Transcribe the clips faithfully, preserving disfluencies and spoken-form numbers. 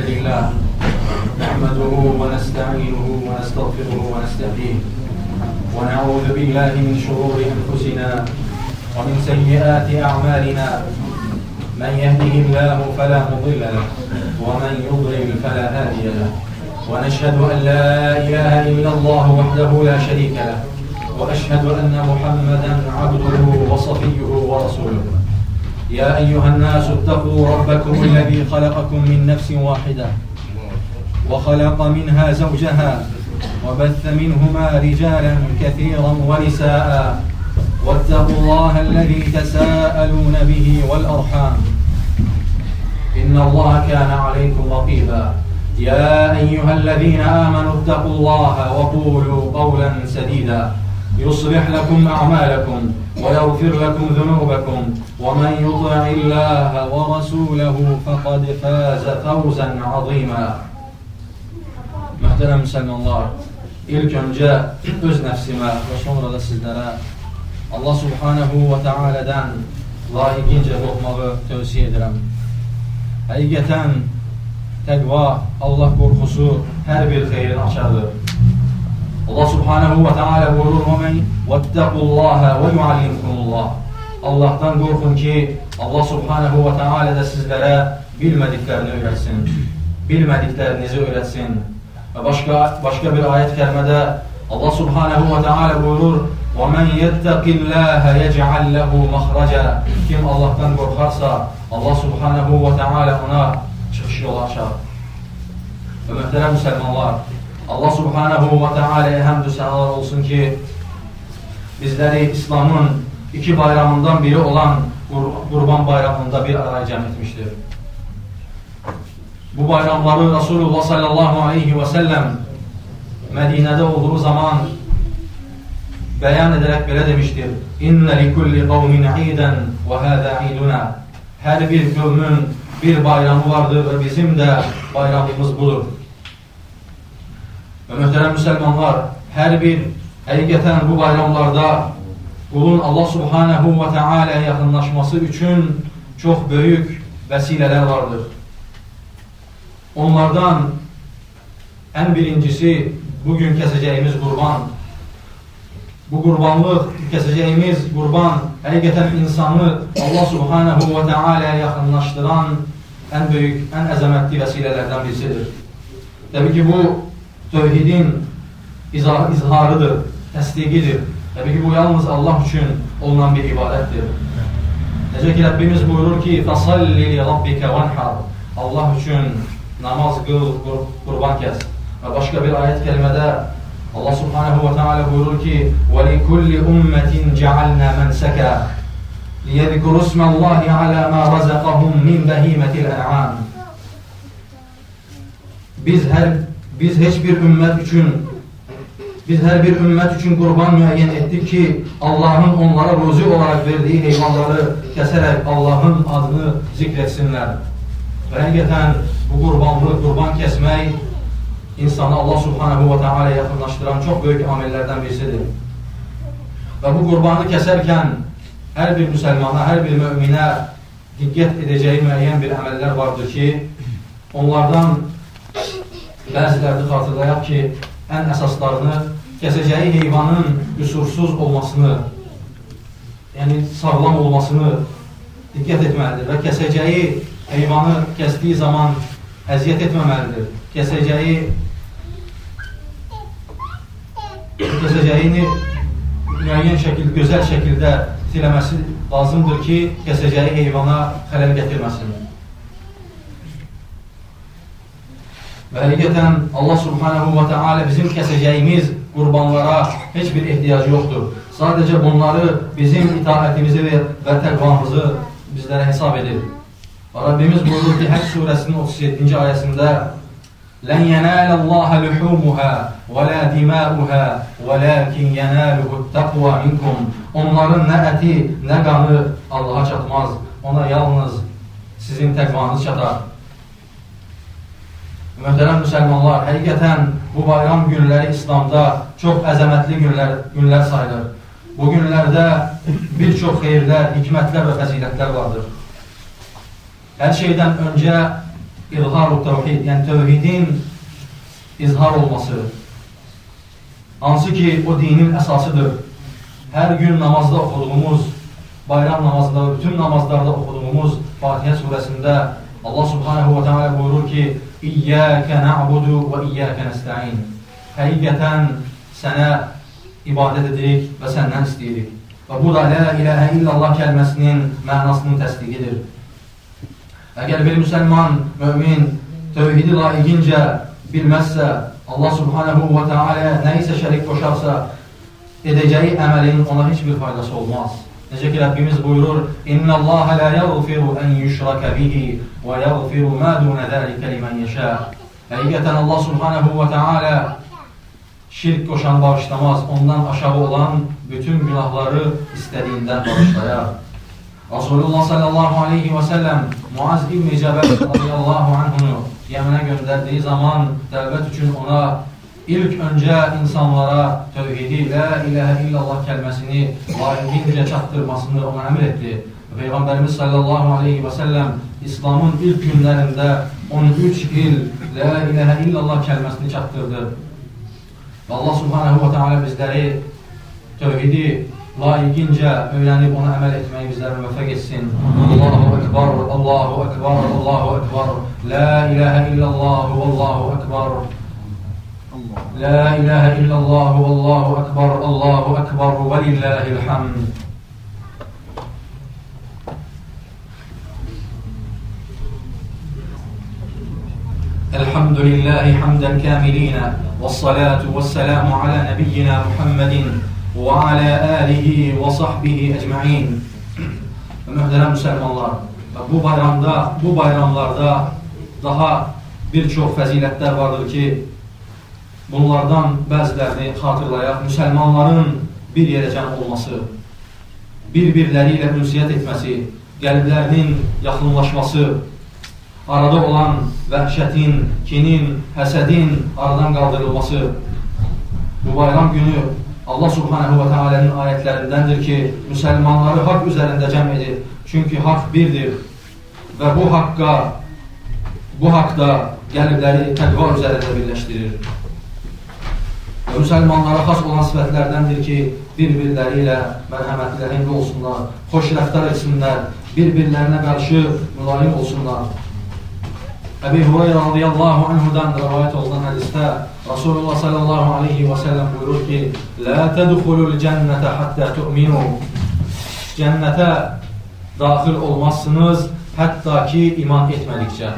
لله نحمده ونستعينه ونستغفره ونستهديه ونعوذ بالله من شرور أنفسنا ومن سيئات أعمالنا من يهده الله فلا مضل له ومن يضلل فلا هادي له ونشهد أن لا إله إلا الله وحده لا شريك له وأشهد أن محمدا عبده وصفيه ورسوله يا أيها الناس اتقوا ربكم الذي خلقكم من نفس واحدة وخلق منها زوجها وبث منهما رجالا كثيرا ونساء واتقوا الله الذي تساءلون به والأرحام إن الله كان عليكم رقيبا يا أيها الذين آمنوا اتقوا الله وقولوا قولا سديدا يصلح لكم أعمالكم ويغفر لكم ذنوبكم ومن يطع الله ورسوله فقد فاز فوزا عظيما. Möhtərəm müsəlmanlar, ilk öncə öz nəfsimə və sonra da sizlərə Allah Subhanahu və Teala'dan layiqincə qorxmağı tövsiyə edirəm. Həqiqətən təqva, Allah qorxusu hər bir xeyrin açardır. Allah Subhanahu və Teala buyurur: "Vettaqullaha və yuallimkumullah." Allahdan qorxun ki, Allah Subhanahu və Teala da sizlərə bilmədiklərini öyrətsin, bilmədiklərinizi öyrətsin. Və başqa, başqa bir ayət kərimədə Allah Subhanahu və Teala buyurur: وَمَنْ يَتَّقِ اللّٰهَ يَجْعَلْ لَهُ مَخْرَجًا. Kim Allahdan qorxarsa, Allah Subhanahu və Teala ona çıxış yolu açar. Və möhtərəm müsəlmanlar, Allah Subhanahu və Teala'ya həmd-ü sənalar olsun ki, bizləri İslamın iki bayramından biri olan Qurban bayramında bir araya cəm etmişdir. Bu bayramları Resulullah sallallahu aleyhi və səlləm Mədinədə olduğu zaman bəyan edərək belə demişdir: İnnə likulli qavmin idən və hədə iduna. Hər bir qövmün bir bayramı vardır və bizim də bayramımız budur. Və möhtərəm müsəlmanlar, hər bir həqiqətən bu bayramlarda qulun Allah Subhanahu və Teala'ya yaxınlaşması üçün çox böyük vəsilələr vardır. Onlardan ən birincisi bugün kəsəcəyimiz qurban. Bu qurbanlıq, kəsəcəyimiz qurban həqiqətən insanı Allah Subhanahu və Teala'ya yaxınlaşdıran ən böyük, ən əzəmətli vəsilələrdən birisidir. Təbii ki, bu tövhidin izah izharıdır, təsdiqidir. Təbii ki, bu yalnız Allah üçün olunan bir ibadətdir. Necə ki, Rəbbimiz buyurur ki, فَصَلِّ لِرَبِّكَ وَنْحَرْ. Allah üçün namaz qıl, qurban kəs. Və başqa bir ayət kəlimədə Allah Subhanahu və Teala buyurur ki, وَلِكُلِّ أُمَّةٍ جَعَلْنَا مَنْسَكًا لِيَذْكُرُوا اسْمَ اللّٰهِ عَلَى مَا رَزَقَهُمْ مِنْ بَهِيمَةِ الْأَنْعَامِ. Biz hər biz heç bir ümmət üçün biz hər bir ümmət üçün qurban müəyyən etdik ki, Allahın onlara ruzi olaraq verdiyi heyvanları kəsərək Allahın adını zikr etsinlər. Və həqiqətən bu qurbanlıq, qurban kəsmək insanı Allah Subhanahu və Teala'ya yaxınlaşdıran çox böyük amillərdən birisidir. Və bu qurbanı kəsərkən hər bir müsəlmana, hər bir möminə diqqət edəcəyi müəyyən bir əməllər vardır ki, onlardan bəzilərini xatırlayaq ki, ən əsaslarını kəsəcəyi heyvanın qüsursuz olmasını, yəni sağlam olmasını diqqət etməlidir və kəsəcəyi heyvanı kəsdiyi zaman əziyyət etməməlidir. Kəsəcəyi kəsəcəyini müəyyən şəkildə, gözəl şəkildə itiləməsi lazımdır ki, kəsəcəyi heyvana xələl gətirməsin. Və həqiqətən Allah Subhanahu və Teala bizim kəsəcəyimiz qurbanlara heç bir ehtiyacı yoxdur. Sadəcə bunları bizim itaətimizi və təqvamızı bizlərə hesab edir. Rabbimiz buyurur ki, Həcc surəsinin otuz yeddinci ayəsində لَنْ يَنَالَ اللّٰهَ لُحُومُهَا وَلَا دِمَاؤُهَا وَلَكِنْ يَنَالُهُ التَّقْوَى مِنْكُمْ. Onların nə əti, nə qanı Allaha çatmaz. Ona yalnız sizin təqvanız çatar. Möhtərəm müsəlmanlar, həqiqətən bu bayram günləri İslamda çox əzəmətli günlər, günlər sayılır. Bu günlərdə bir çox xeyirlər, hikmətlər və fəzilətlər vardır. Hər şeydən öncə İzhar-ı tevhid, yəni tövhidin izhar olması. Hansı ki, o dinin əsasıdır. Hər gün namazda oxuduğumuz, bayram namazında, bütün namazlarda oxuduğumuz Fatihə surəsində Allah subhanahu wa ta'ala buyurur ki, İyyəkə na'budu və iyyəkə nəstəin. Həqiqətən sənə ibadət edirik və səndən istəyirik. Və bu da la ilahə illallah kəlməsinin mənasının təsdiqidir. Əgər bir müsəlman, mömin, tövhidi layiqincə bilməzsə, Allah subhanahu wa ta'ala nə isə şərik qoşarsa, edəcəyi əməlin ona heç bir faydası olmaz. Necə ki, Rəbbimiz buyurur, İnna Allah la yaghfiru an yushraka bihi və yaghfiru ma dun zalika liman yasha. Həqiqətən Allah subhanahu wa ta'ala şirk qoşan bağışlamaz, ondan aşağı olan bütün günahları istədiyindən bağışlayar. Rasulullah sallallahu aleyhi və səlləm Muaz ibn Cəbəl radiyallahu anhunu Yəmənə göndərdiyi zaman dəvət üçün ona İlk öncə insanlara tövhidi, la ilahə illallah kəlməsini layiqincə çatdırmasını ona əmr etdi. Peyğəmbərimiz sallallahu aleyhi və səlləm İslamın ilk günlərində on üç il la ilahə illallah kəlməsini çatdırdı. Və Allah subhanahu wa ta'ala bizləri tövhidi layiqincə öyrənib ona əməl etməyi bizləri müvəffəq etsin. Allahu Ekber, Allahu Ekber, Allahu Ekber, la ilahə illallah, Allahu Ekber. La ilahe illallah, Allahu akbar, Allahu akbar, ve lillahil hamd. Elhamdülillahi hamden kamilina, vessalatu vesselamu ala nebiyyina Muhammedin ve ala alihi ve sahbihi ecma'in. Mühterem Müslümanlar, bu bayramda, bu bayramlarda daha birçok fəzilətlər vardır ki, bunlardan bəzilərini xatırlayaq. Müsəlmanların bir yerə cəm olması, bir-birləri ilə ünsiyyət etməsi, qəlblərinin yaxınlaşması, arada olan vəhşətin, kinin, həsədin aradan qaldırılması. Bu bayram günü Allah subhanahu wa ta'ala'nın ayətlərindəndir ki, müsəlmanları haqq üzərində cəm edir. Çünki haqq birdir və bu haqqa, bu haqda qəlbləri təqva üzərində birləşdirir. Və müsəlmanlara xas olan sifətlərdəndir ki, bir-birləri ilə mərhəmətlərində olsunlar, xoş rəftar etsinlər, bir-birlərinə qarşı mülayim olsunlar. Əbi Hureyra radiyallahu anhudan rəvayət olunan hədisdə Rasulullah sallallahu aleyhi və səlləm buyurur ki, Lə tədxulul cənnətə həttə tu'minu. Cənnətə daxil olmazsınız, hətta ki, iman etmədikcə.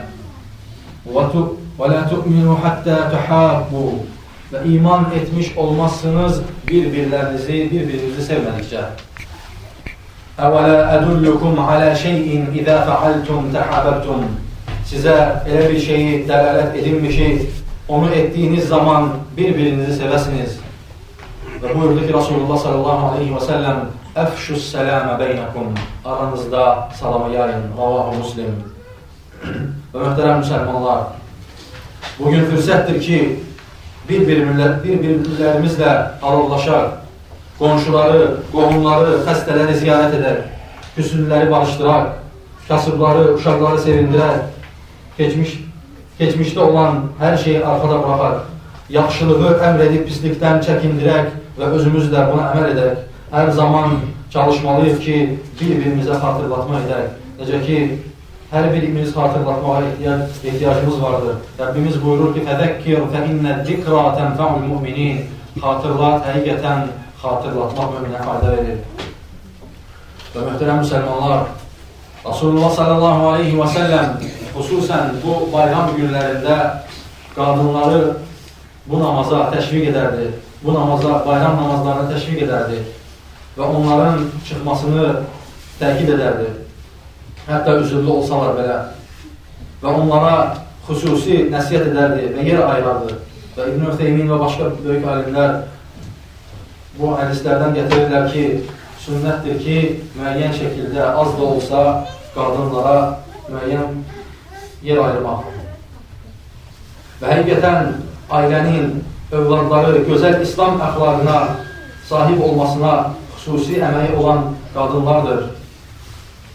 Və lə tu'minu həttə tuhabbu. Və iman etmiş olmazsınız bir-birlərinizi, bir-birinizi sevmədikcə. Əvələ ədullukum alə şeyin izə fəaltum təhabəbtum. Sizə elə bir şeyi dələlət edilmişi, onu etdiyiniz zaman bir-birinizi sevəsiniz. Və buyurdu ki, Rasulullah sallallahu aleyhi və səlləm, Əfşus sələmə beynəkum. Aranızda salamı yayın. Ravahu Muslim. Və möhtərəm müsəlmanlar, bugün fürsətdir ki, bir-birlərimizlə alovlaşaq, qonşuları, qohumları, xəstələri ziyarət edək, küsünləri barışdıraq, kasıbları, uşaqları sevindirək, keçmiş, keçmişdə olan hər şeyi arxada bıraxaq, yaxşılığı əmr edib pislikdən çəkindirək və özümüz də buna əməl edək. Hər zaman çalışmalıyıq ki, bir-birimizə xatırlatma edək. Necə ki, hər birimiz xatırlatmağa ehtiyacımız vardır. Rəbbimiz buyurur ki, Fədəkkir fə innə zikra tənfəul müminin. Xatırlat, həqiqətən xatırlatmaq müminə fayda verir. Və möhtərəm müsəlmanlar, Rasulullah sallallahu aleyhi və səlləm xüsusən bu bayram günlərində qadınları bu namaza təşviq edərdi. Bu namaza, bayram namazlarına təşviq edərdi və onların çıxmasını təkid edərdi. Hətta üzürlü olsalar belə. Və onlara xüsusi nəsiyyət edərdi və yer ayırardı. Və İbn Ütheymin və başqa böyük alimlər bu hədislərdən gətirirlər ki, sünnətdir ki, müəyyən şəkildə az da olsa qadınlara müəyyən yer ayırmaq. Və həqiqətən ailənin, övladları gözəl İslam əxlaqına sahib olmasına xüsusi əməyi olan qadınlardır.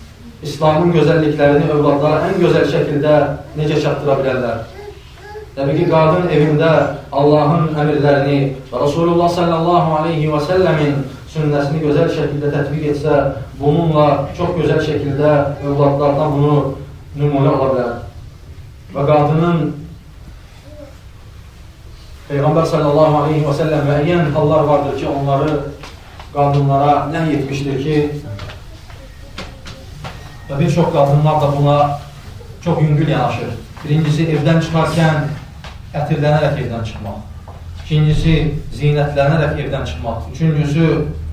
İslamın gözəlliklərini övladlara ən gözəl şəkildə necə çatdıra bilərlər? Təbii ki, qadın evində Allahın əmirlərini və Rasulullah sallallahu aleyhi və səlləmin sünnəsini gözəl şəkildə tətbiq etsə, bununla çox gözəl şəkildə övladlardan bunu nümunə ola bilər. Və qadının Peyğəmbər sallallahu aleyhi və səlləm müəyyən hallar vardır ki, onları qadınlara nəhy etmişdir ki, və bir çox qadınlar da buna çox yüngül yanaşır. Birincisi, evdən çıxarkən ətirlənərək evdən çıxmaq. İkincisi, zinətlənərək evdən çıxmaq. Üçüncüsü,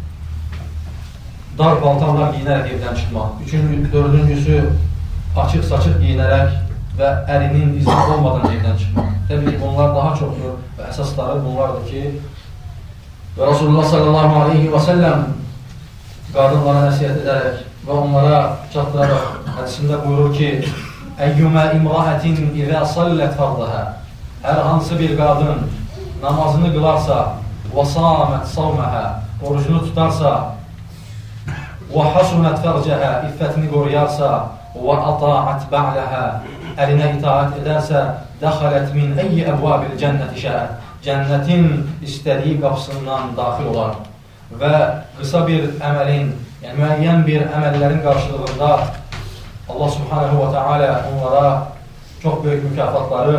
dar paltarlar giyinərək evdən çıxmaq. Üçüncü, dördüncüsü, açıq-saçıq giyinərək və əlinin izni olmadan evdən çıxmaq. Təbii ki, bunlar daha çoxdur və əsasları bunlardır ki, və Rasulullah sallallahu aleyhi və səlləm qadınlara nəsiyyət edərək və onlara çatdıraraq hədisində buyurur ki, Əyyümə imra'ətin izə sallət fardəhə, hər hansı bir qadın namazını qılarsa, və samət savməhə, orucunu tutarsa, və hasunət fərcəhə, iffətini qoruyarsa, və ata'at ba'ləhə, əlinə itaat edərsə, dəxələt min əyyi əbvabil cənnəti şəət, cənnətin istədiyi qapısından daxil olar. Və qısa bir əməlin, yəni müəyyən bir əməllərin qarşılığında Allah subhanahu wa ta'ala onlara çox böyük mükafatları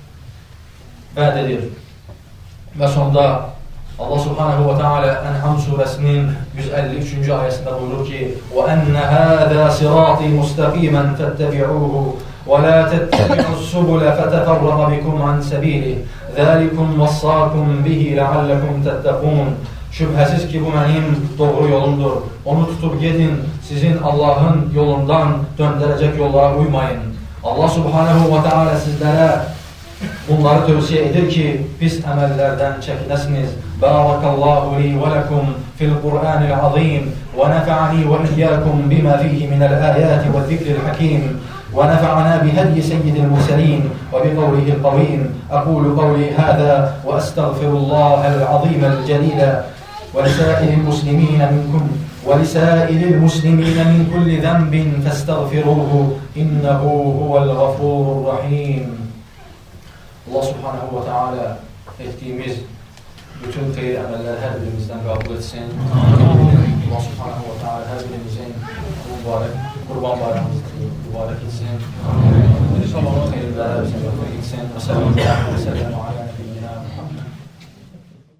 vəd edir. Və sonda Allah subhanahu wa ta'ala Ən'am surəsinin yüz əlli üçüncü ayəsində buyurur ki, وَأَنَّ هَذَا صِرَاطِ مُسْتَقِيمًا فَاتَّبِعُوهُ وَلَا تَتَّبِعُوا السُّبُلَ فَتَفَرَّقَ بِكُمْ عَنْ سَبِيلِهِ ذَلِكُمْ وَصَّاكُمْ بِهِ لَعَلَّكُمْ تَتَّقُونَ. Şübhəsiz ki, bu mənim doğru yolumdur. Onu tutub gedin, sizin Allahın yolundan döndərəcək yollara uymayın. Allah subhanahu wa ta'ala sizlərə bunları tövsiyə edir ki, pis əməllərdən çəkinəsiniz. Barakallahu li və ləkum fil Qur'anil azim və nəfa'ani və iyyəkum bimə fihi minəl əyəti və zikril hakim və nəfa'ana bihədyi seyyidil mursəlin və biqavlihil qavim. Əqulu qavli hədə və əstəğfirullahəl aziməl cəlilə ولسائر المسلمين منكم ولسائر المسلمين من كل ذنب فاستغفروه إنه هو الغفور الرحيم. Allah subhanahu wa ta'ala ettiğimiz bütün xeyir əməlləri hər birimizdən qəbul etsin. Allah subhanahu wa ta'ala hər birimizin mübarək qurban bayramımızı mübarək etsin. İnşallah xeyirlərə bizə qəbul etsin. Və səlamu aleykum və səlamu aleykum.